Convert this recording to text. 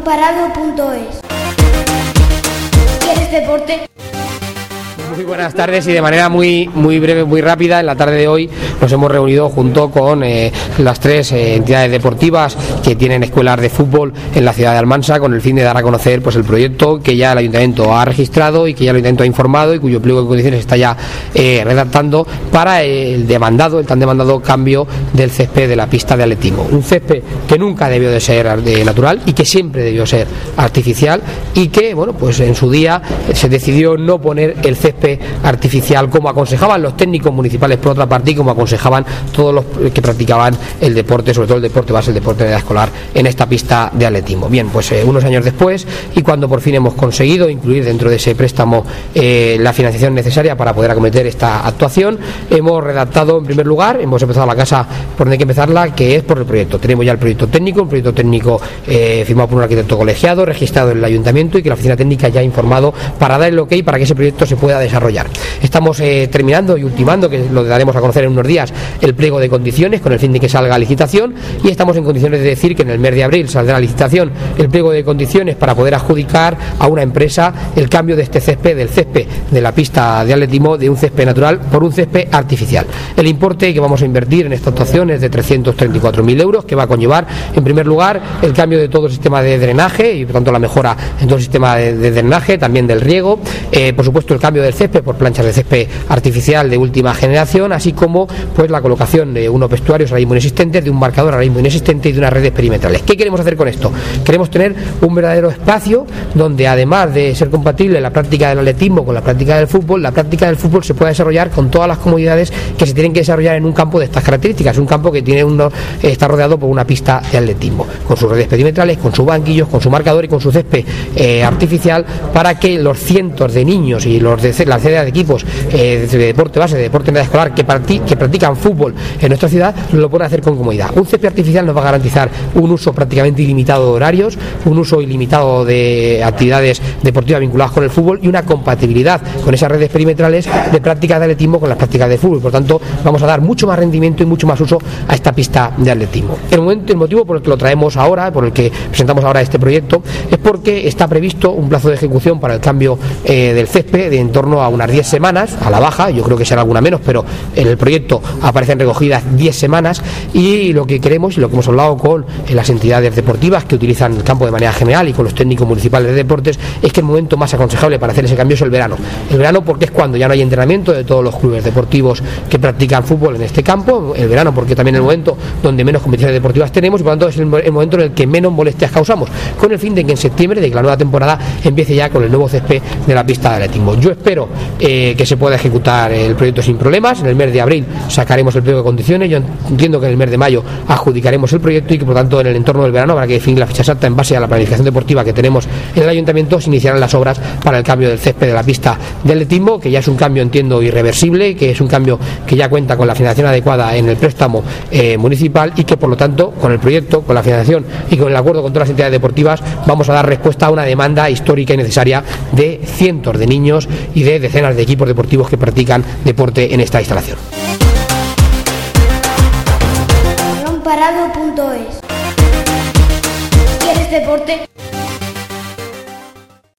Balonparado.es. ¿Quieres deporte? Muy buenas tardes, y de manera muy breve, muy rápida, en la tarde de hoy nos hemos reunido junto con las tres entidades deportivas que tienen escuelas de fútbol en la ciudad de Almansa, con el fin de dar a conocer pues el proyecto que ya el ayuntamiento ha registrado y que ya el ayuntamiento ha informado y cuyo pliego de condiciones está ya redactando para el tan demandado cambio del césped de la pista de atletismo. Un césped que nunca debió de ser natural y que siempre debió ser artificial, y que pues en su día se decidió no poner el césped artificial como aconsejaban los técnicos municipales, por otra parte, y como aconsejaban todos los que practicaban el deporte, sobre todo el deporte base, el deporte de edad escolar, en esta pista de atletismo. Bien, pues unos años después, y cuando por fin hemos conseguido incluir dentro de ese préstamo la financiación necesaria para poder acometer esta actuación, hemos redactado, en primer lugar, hemos empezado la casa por donde hay que empezarla, que es por el proyecto. Tenemos ya el proyecto técnico, un proyecto técnico firmado por un arquitecto colegiado, registrado en el ayuntamiento, y que la oficina técnica ya ha informado para dar el ok para que ese proyecto se pueda desarrollar. Estamos terminando y ultimando, que lo daremos a conocer en unos días, el pliego de condiciones con el fin de que salga a licitación, y estamos en condiciones de decir que en el mes de abril saldrá a licitación el pliego de condiciones para poder adjudicar a una empresa el cambio de este césped, del césped de la pista de atletismo, de un césped natural por un césped artificial. El importe que vamos a invertir en esta actuación es de 334.000 euros, que va a conllevar, en primer lugar, el cambio de todo el sistema de drenaje y por tanto la mejora en todo el sistema de drenaje, también del riego, por supuesto el cambio del césped por planchas de césped artificial de última generación, así como pues la colocación de unos vestuarios ahora mismo inexistentes, de un marcador ahora mismo inexistente y de unas redes perimetrales. ¿Qué queremos hacer con esto? Queremos tener un verdadero espacio donde, además de ser compatible la práctica del atletismo con la práctica del fútbol se pueda desarrollar con todas las comodidades que se tienen que desarrollar en un campo de estas características, un campo que está rodeado por una pista de atletismo, con sus redes perimetrales, con sus banquillos, con su marcador y con su césped artificial, para que los cientos de niños y los de la serie de equipos de deporte base, de deporte en edad escolar que practican fútbol en nuestra ciudad lo puedan hacer con comodidad. Un césped artificial nos va a garantizar un uso prácticamente ilimitado de horarios, un uso ilimitado de actividades deportivas vinculadas con el fútbol y una compatibilidad con esas redes perimetrales de prácticas de atletismo con las prácticas de fútbol. Por tanto, vamos a dar mucho más rendimiento y mucho más uso a esta pista de atletismo. El motivo por el que lo traemos ahora, por el que presentamos ahora este proyecto, es porque está previsto un plazo de ejecución para el cambio del césped de en torno a unas 10 semanas, a la baja, yo creo que será alguna menos, pero en el proyecto aparecen recogidas 10 semanas, y lo que queremos y lo que hemos hablado con las entidades deportivas que utilizan el campo de manera general y con los técnicos municipales de deportes, es que el momento más aconsejable para hacer ese cambio es el verano. El verano porque es cuando ya no hay entrenamiento de todos los clubes deportivos que practican fútbol en este campo, el verano porque también es el momento donde menos competiciones deportivas tenemos, y por lo tanto es el momento en el que menos molestias causamos, con el fin de que en septiembre, de que la nueva temporada empiece ya con el nuevo césped de la pista de atletismo. Yo espero que se pueda ejecutar el proyecto sin problemas. En el mes de abril sacaremos el pliego de condiciones. Yo entiendo que en el mes de mayo adjudicaremos el proyecto y que por tanto en el entorno del verano habrá que definir la fecha exacta en base a la planificación deportiva que tenemos en el ayuntamiento. Se iniciarán las obras para el cambio del césped de la pista de atletismo, que ya es un cambio, entiendo, irreversible, que es un cambio que ya cuenta con la financiación adecuada en el préstamo municipal, y que por lo tanto con el proyecto, con la financiación y con el acuerdo con todas las entidades deportivas vamos a dar respuesta a una demanda histórica y necesaria de cientos de niños y de decenas de equipos deportivos que practican deporte en esta instalación. Balonparado.es. ¿Quieres deporte?